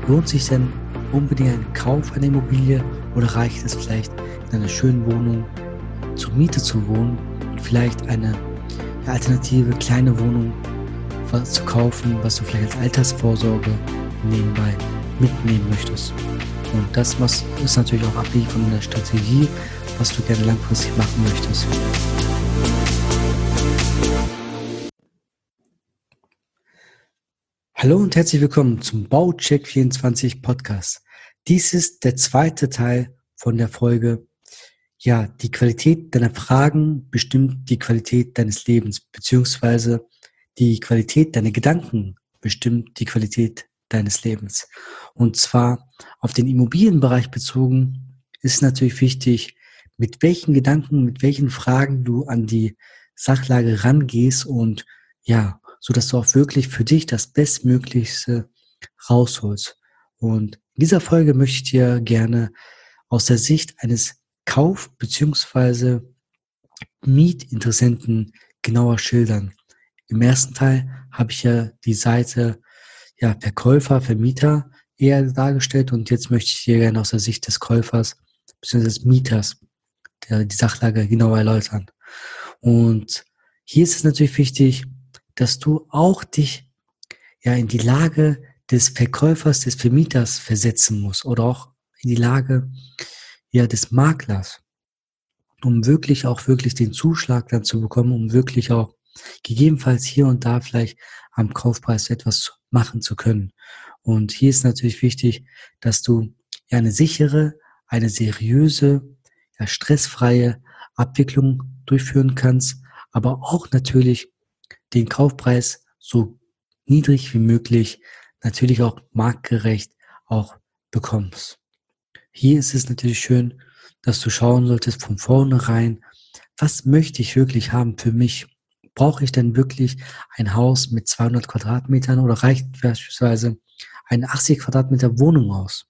Lohnt sich denn unbedingt ein Kauf einer Immobilie oder reicht es vielleicht, in einer schönen Wohnung zur Miete zu wohnen und vielleicht eine alternative kleine Wohnung zu kaufen, was du vielleicht als Altersvorsorge nebenbei mitnehmen möchtest? Und das ist natürlich auch abhängig von der Strategie, was du gerne langfristig machen möchtest. Hallo und herzlich willkommen zum Baucheck24 Podcast. Dies ist der zweite Teil von der Folge. Ja, die Qualität deiner Fragen bestimmt die Qualität deines Lebens, beziehungsweise die Qualität deiner Gedanken bestimmt die Qualität deines Lebens. Und zwar auf den Immobilienbereich bezogen ist natürlich wichtig, mit welchen Gedanken, mit welchen Fragen du an die Sachlage rangehst und ja, so dass du auch wirklich für dich das Bestmöglichste rausholst. Und in dieser Folge möchte ich dir gerne aus der Sicht eines Kauf- bzw. Mietinteressenten genauer schildern. Im ersten Teil habe ich ja die Seite Verkäufer, Vermieter eher dargestellt und jetzt möchte ich dir gerne aus der Sicht des Käufers bzw. des Mieters die Sachlage genauer erläutern. Und hier ist es natürlich wichtig, dass du auch dich in die Lage des Verkäufers, des Vermieters versetzen musst oder auch in die Lage des Maklers, um wirklich den Zuschlag dann zu bekommen, um wirklich auch gegebenenfalls hier und da vielleicht am Kaufpreis etwas machen zu können. Und hier ist natürlich wichtig, dass du eine sichere, eine seriöse, stressfreie Abwicklung durchführen kannst, aber auch natürlich den Kaufpreis so niedrig wie möglich, natürlich auch marktgerecht auch bekommst. Hier ist es natürlich schön, dass du schauen solltest von vornherein, was möchte ich wirklich haben für mich? Brauche ich denn wirklich ein Haus mit 200 Quadratmetern oder reicht beispielsweise eine 80 Quadratmeter Wohnung aus?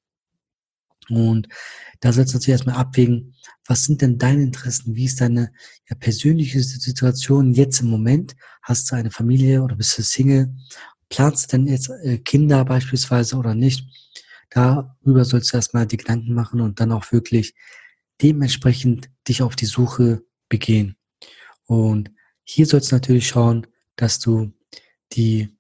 Und da sollst du natürlich erstmal abwägen, was sind denn deine Interessen? Wie ist deine persönliche Situation jetzt im Moment? Hast du eine Familie oder bist du Single? Planst du denn jetzt Kinder beispielsweise oder nicht? Darüber sollst du erstmal die Gedanken machen und dann auch wirklich dementsprechend dich auf die Suche begehen. Und hier sollst du natürlich schauen, dass du den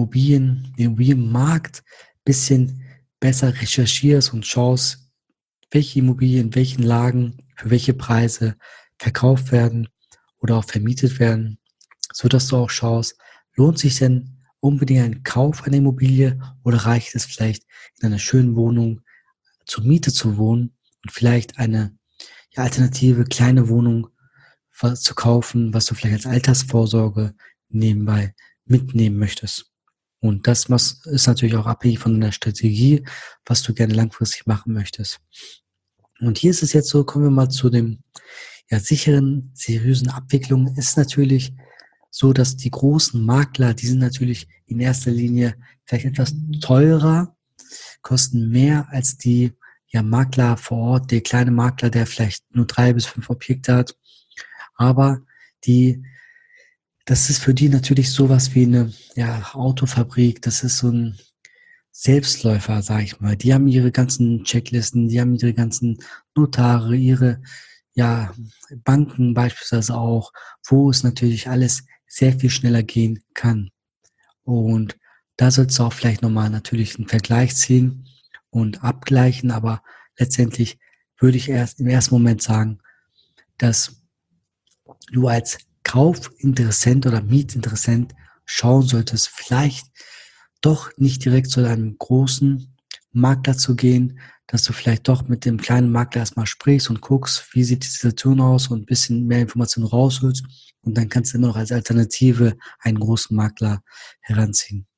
Immobilienmarkt bisschen besser recherchierst und schaust, welche Immobilien in welchen Lagen für welche Preise verkauft werden oder auch vermietet werden, so dass du auch schaust, lohnt sich denn unbedingt ein Kauf einer Immobilie oder reicht es vielleicht in einer schönen Wohnung zur Miete zu wohnen und vielleicht eine alternative kleine Wohnung zu kaufen, was du vielleicht als Altersvorsorge nebenbei mitnehmen möchtest. Und das ist natürlich auch abhängig von der Strategie, was du gerne langfristig machen möchtest. Und hier ist es jetzt so, kommen wir mal zu dem sicheren, seriösen Abwicklung. Ist natürlich so, dass die großen Makler, die sind natürlich in erster Linie vielleicht etwas teurer, kosten mehr als die Makler vor Ort, der kleine Makler, der vielleicht nur 3 bis 5 Objekte hat. Aber das ist für die natürlich sowas wie eine Autofabrik. Das ist so ein Selbstläufer, sage ich mal. Die haben ihre ganzen Checklisten, die haben ihre ganzen Notare, ihre Banken beispielsweise auch, wo es natürlich alles sehr viel schneller gehen kann. Und da sollst du auch vielleicht nochmal natürlich einen Vergleich ziehen und abgleichen, aber letztendlich würde ich erst im ersten Moment sagen, dass du als Kaufinteressent oder Mietinteressent schauen solltest, vielleicht doch nicht direkt zu einem großen Makler zu gehen, dass du vielleicht doch mit dem kleinen Makler erstmal sprichst und guckst, wie sieht die Situation aus und ein bisschen mehr Informationen rausholst und dann kannst du immer noch als Alternative einen großen Makler heranziehen.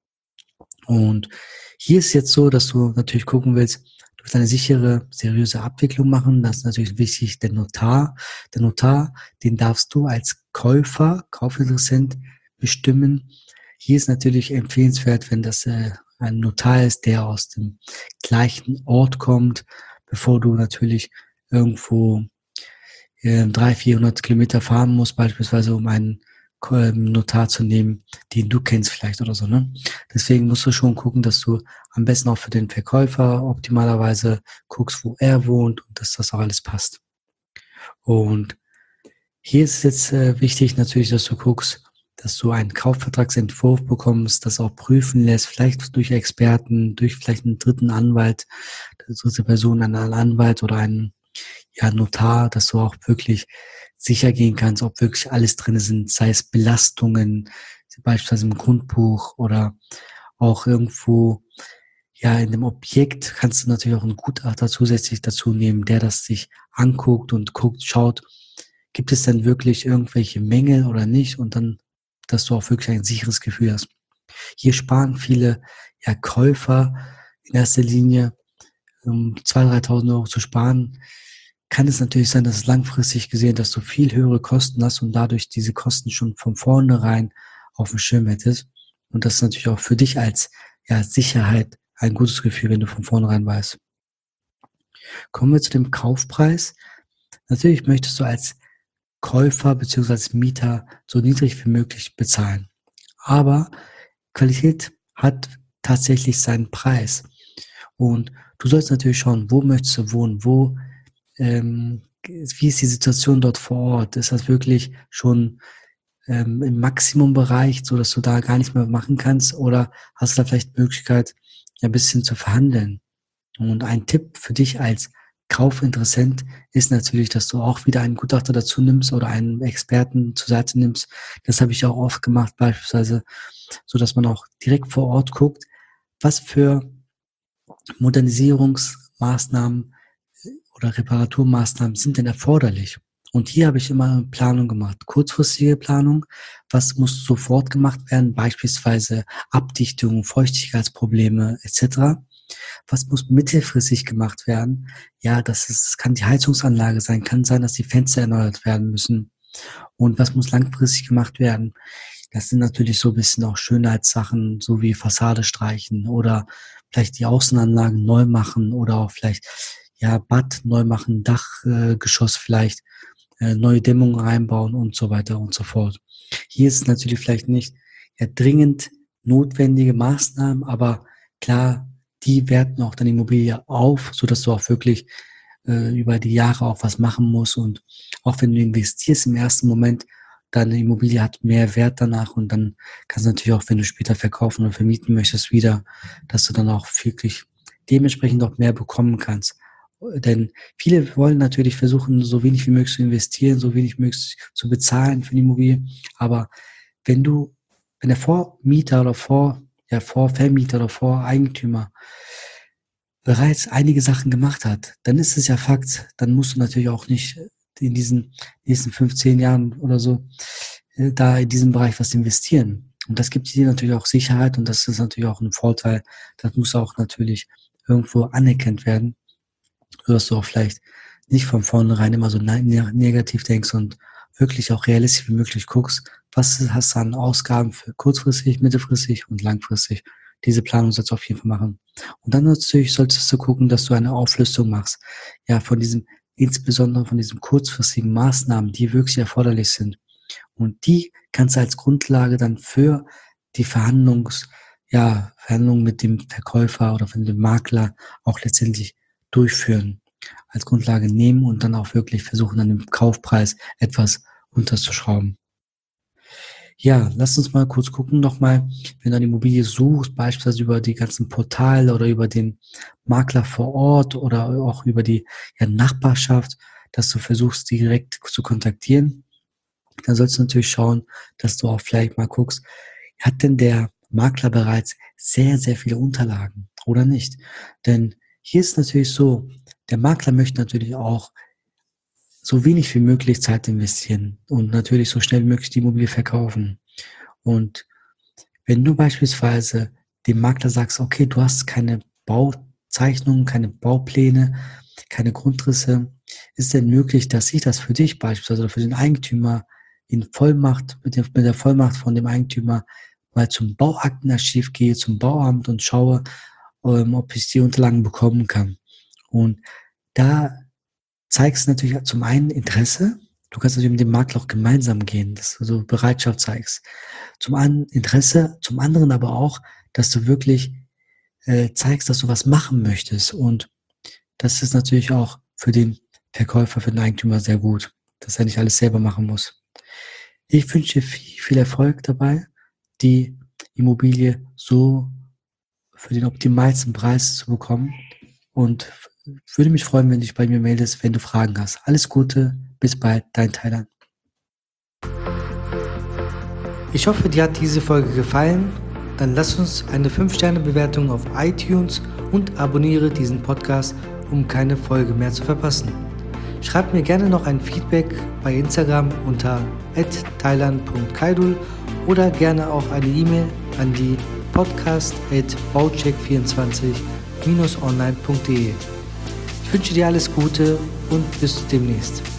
Und hier ist jetzt so, dass du natürlich gucken willst, du willst eine sichere, seriöse Abwicklung machen. Das ist natürlich wichtig, der Notar. Der Notar, den darfst du als Kaufinteressent bestimmen. Hier ist natürlich empfehlenswert, wenn das ein Notar ist, der aus dem gleichen Ort kommt, bevor du natürlich irgendwo 300, 400 Kilometer fahren musst, beispielsweise um einen Notar zu nehmen, den du kennst vielleicht oder so, ne? Deswegen musst du schon gucken, dass du am besten auch für den Verkäufer optimalerweise guckst, wo er wohnt und dass das auch alles passt. Und hier ist jetzt wichtig natürlich, dass du guckst, dass du einen Kaufvertragsentwurf bekommst, das auch prüfen lässt, vielleicht durch Experten, durch vielleicht einen dritten Anwalt, eine dritte Person, einen Anwalt oder einen, ja, Notar, dass du auch wirklich sicher gehen kannst, ob wirklich alles drin sind, sei es Belastungen, beispielsweise im Grundbuch oder auch irgendwo, ja, in dem Objekt kannst du natürlich auch einen Gutachter zusätzlich dazu nehmen, der das sich anguckt und guckt, schaut, gibt es denn wirklich irgendwelche Mängel oder nicht? Und dann, dass du auch wirklich ein sicheres Gefühl hast. Hier sparen viele, ja, Käufer in erster Linie, um 2.000, 3.000 € zu sparen, kann es natürlich sein, dass es langfristig gesehen, dass du viel höhere Kosten hast und dadurch diese Kosten schon von vornherein auf dem Schirm hättest. Und das ist natürlich auch für dich als, ja, Sicherheit ein gutes Gefühl, wenn du von vornherein weißt. Kommen wir zu dem Kaufpreis. Natürlich möchtest du als Käufer beziehungsweise Mieter so niedrig wie möglich bezahlen. Aber Qualität hat tatsächlich seinen Preis. Und du sollst natürlich schauen, wo möchtest du wohnen, wie ist die Situation dort vor Ort? Ist das wirklich schon im Maximumbereich, so dass du da gar nicht mehr machen kannst? Oder hast du da vielleicht die Möglichkeit, ja, ein bisschen zu verhandeln? Und ein Tipp für dich als Kaufinteressent ist natürlich, dass du auch wieder einen Gutachter dazu nimmst oder einen Experten zur Seite nimmst. Das habe ich auch oft gemacht, beispielsweise, so dass man auch direkt vor Ort guckt, was für Modernisierungsmaßnahmen oder Reparaturmaßnahmen sind denn erforderlich? Und hier habe ich immer eine Planung gemacht. Kurzfristige Planung, was muss sofort gemacht werden, beispielsweise Abdichtung, Feuchtigkeitsprobleme etc. Was muss mittelfristig gemacht werden? Ja, kann die Heizungsanlage sein, kann sein, dass die Fenster erneuert werden müssen. Und was muss langfristig gemacht werden? Das sind natürlich so ein bisschen auch Schönheitssachen, so wie Fassade streichen oder vielleicht die Außenanlagen neu machen oder auch vielleicht, ja, Bad neu machen, Dachgeschoss vielleicht, neue Dämmungen reinbauen und so weiter und so fort. Hier ist es natürlich vielleicht nicht, ja, dringend notwendige Maßnahmen, aber klar, die werten auch deine Immobilie auf, sodass du auch wirklich über die Jahre auch was machen musst. Und auch wenn du investierst im ersten Moment, deine Immobilie hat mehr Wert danach und dann kannst du natürlich auch, wenn du später verkaufen oder vermieten möchtest, wieder, dass du dann auch wirklich dementsprechend auch mehr bekommen kannst. Denn viele wollen natürlich versuchen, so wenig wie möglich zu investieren, so wenig wie möglich zu bezahlen für die Immobilie. Aber wenn du, wenn der Vormieter oder Vorvermieter oder Voreigentümer bereits einige Sachen gemacht hat, dann ist es ja Fakt. Dann musst du natürlich auch nicht in diesen nächsten 15 Jahren oder so da in diesem Bereich was investieren. Und das gibt dir natürlich auch Sicherheit und das ist natürlich auch ein Vorteil. Das muss auch natürlich irgendwo anerkannt werden, sodass du auch vielleicht nicht von vornherein immer so negativ denkst und wirklich auch realistisch wie möglich guckst, was hast du an Ausgaben für kurzfristig, mittelfristig und langfristig. Diese Planung sollst du auf jeden Fall machen. Und dann natürlich solltest du gucken, dass du eine Auflistung machst. Ja, insbesondere von diesen kurzfristigen Maßnahmen, die wirklich erforderlich sind. Und die kannst du als Grundlage dann für die Verhandlungen mit dem Verkäufer oder von dem Makler auch letztendlich durchführen, als Grundlage nehmen und dann auch wirklich versuchen, an dem Kaufpreis etwas runterzuschrauben. Ja, lass uns mal kurz gucken nochmal, wenn du eine Immobilie suchst, beispielsweise über die ganzen Portale oder über den Makler vor Ort oder auch über die, ja, Nachbarschaft, dass du versuchst, die direkt zu kontaktieren. Dann sollst du natürlich schauen, dass du auch vielleicht mal guckst, hat denn der Makler bereits sehr, sehr viele Unterlagen oder nicht? Denn hier ist natürlich so, der Makler möchte natürlich auch so wenig wie möglich Zeit investieren und natürlich so schnell wie möglich die Immobilie verkaufen. Und wenn du beispielsweise dem Makler sagst, okay, du hast keine Bauzeichnungen, keine Baupläne, keine Grundrisse, ist denn möglich, dass ich das für dich beispielsweise oder für den Eigentümer in Vollmacht, mit der Vollmacht von dem Eigentümer mal zum Bauaktenarchiv gehe, zum Bauamt und schaue, ob ich die Unterlagen bekommen kann. Und da zeigst du natürlich zum einen Interesse Du kannst natürlich mit dem Makler auch gemeinsam gehen, dass du so Bereitschaft zeigst. Zum einen Interesse, zum anderen aber auch, dass du wirklich zeigst, dass du was machen möchtest. Und das ist natürlich auch für den Verkäufer, für den Eigentümer sehr gut, dass er nicht alles selber machen muss. Ich wünsche dir viel Erfolg dabei, die Immobilie so für den optimalsten Preis zu bekommen, und würde mich freuen, wenn du dich bei mir meldest, wenn du Fragen hast. Alles Gute, bis bald, dein Thailand. Ich hoffe, dir hat diese Folge gefallen. Dann lass uns eine 5-Sterne-Bewertung auf iTunes und abonniere diesen Podcast, um keine Folge mehr zu verpassen. Schreib mir gerne noch ein Feedback bei Instagram unter @thailand.kaidul oder gerne auch eine E-Mail an die podcast@baucheck24-online.de. Ich wünsche dir alles Gute und bis demnächst.